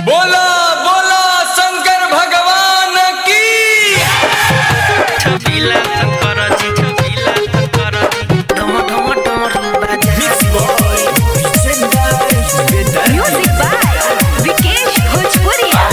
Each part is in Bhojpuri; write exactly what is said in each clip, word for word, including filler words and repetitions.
बोला बोला शंकर भगवान की। छबिला शंकर जी छबिला शंकर जी डम डम डम बाजा Music by Vikesh Bhojpuria.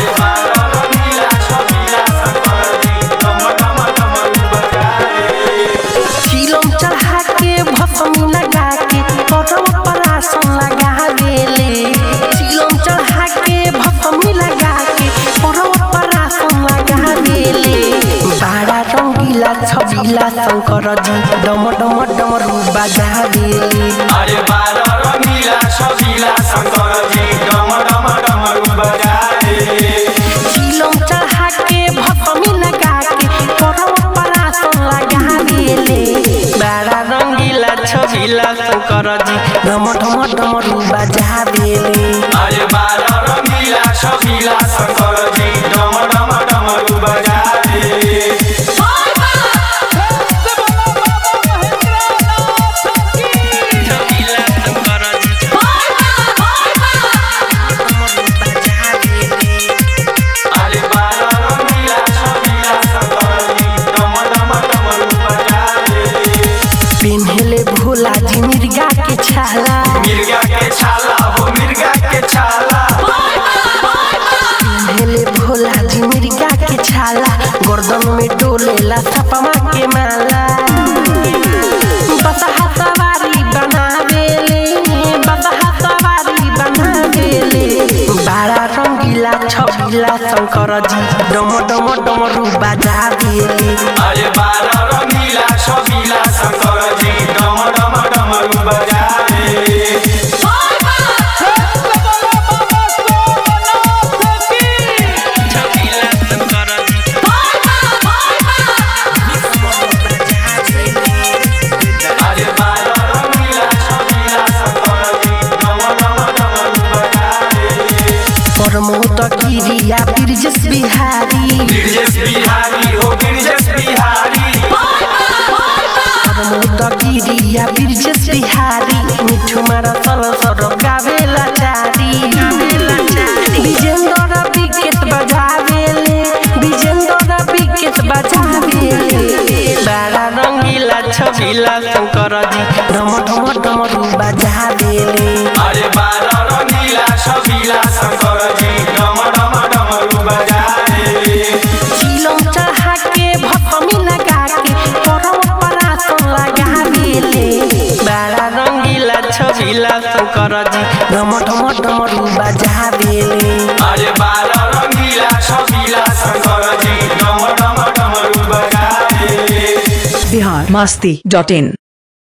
चिलम चढ़ा के भस्मी लगा के पटव पर आसन लगा देले। चिलम चढ़ा के भस्मी लगा के पटव पर आसन लगा देले। बाड़ा रंगीला छबिला शंकर जी डम डम डमरू बजा देले। अरे बारा रंगीला छबिला शंकर जी डम डम डमरू बजा देले। चिलम चढ़ा के भस्मी लगा के पटव पर आसन लगा देले। बाड़ा रंगीला छबिला शंकर जी डम डम डमरू बजा देले। अरे बारा रंगीला छबिला शंकर जी डम डम डमरू बजा देले। छबिला शंकर जी अरे बारा रंगीला छबिला शंकर जी डम डम डमरू बजा देले। पिन्हले भोला जी मिर्गा के छाला। मिर्गा के छाला हो मिर्गा के छाला। पिन्हले भोला जी मिर्गा के छाला। गर्दन में डोलेला सपमा के माला। बसहा सवारी बना देले बसहा सवारी बना देले। बाड़ा रंगीला छबिला शंकर जी डम डम डमरू बजा देले। अरे बारा रंगीला छबिला शंकर जी डम डम डमरू बजा देले। छबिला शंकर जी अरे बारा रंगीला छबिला शंकर जी डम डम डमरू बजा देले। प्रमोद गिरिया बिरजस बिहारी। बिरजेश बिहारी हो बिरजेश बिहारी। प्रमोद गिरिया बिरजस बिहारी। मिठू मारा सल सर गावेला चारी। विजेंद्र विकेट बजावेले विजेंद्र विकेट बजावेले। बाड़ा रंगीला छबिला शंकर जी डम डम डमरू बजावेले। अरे बारा रंगीला छबिला शंकर जी डम डम डमरू बजा देले। चिलम चढ़ा के भस्मी लगा के पटव पर आसन लगा देले। बाड़ा रंगीला छबिला शंकर जी डम डम डमरू बजा देले। अरे बारा रंगीला छबिला शंकर जी डम डम डमरू बजा देले। बिहार मस्ती डॉट इन